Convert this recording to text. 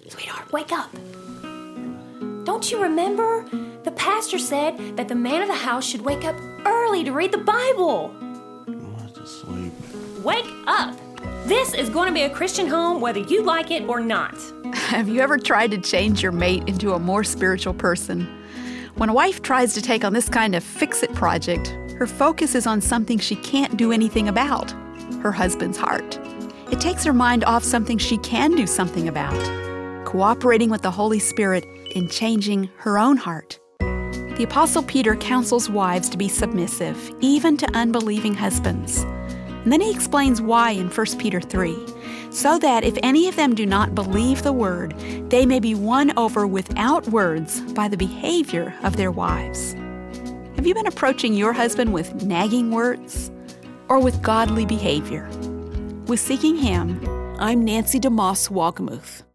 Sweetheart, wake up. Don't you remember? The pastor said that the man of the house should wake up early to read the Bible. I'm just asleep. Wake up. This is going to be a Christian home whether you like it or not. Have you ever tried to change your mate into a more spiritual person? When a wife tries to take on this kind of fix-it project, her focus is on something she can't do anything about, her husband's heart. It takes her mind off something she can do something about, cooperating with the Holy Spirit in changing her own heart. The Apostle Peter counsels wives to be submissive, even to unbelieving husbands. And then he explains why in 1 Peter 3, so that if any of them do not believe the word, they may be won over without words by the behavior of their wives. Have you been approaching your husband with nagging words or with godly behavior? With Seeking Him, I'm Nancy DeMoss Walgemuth.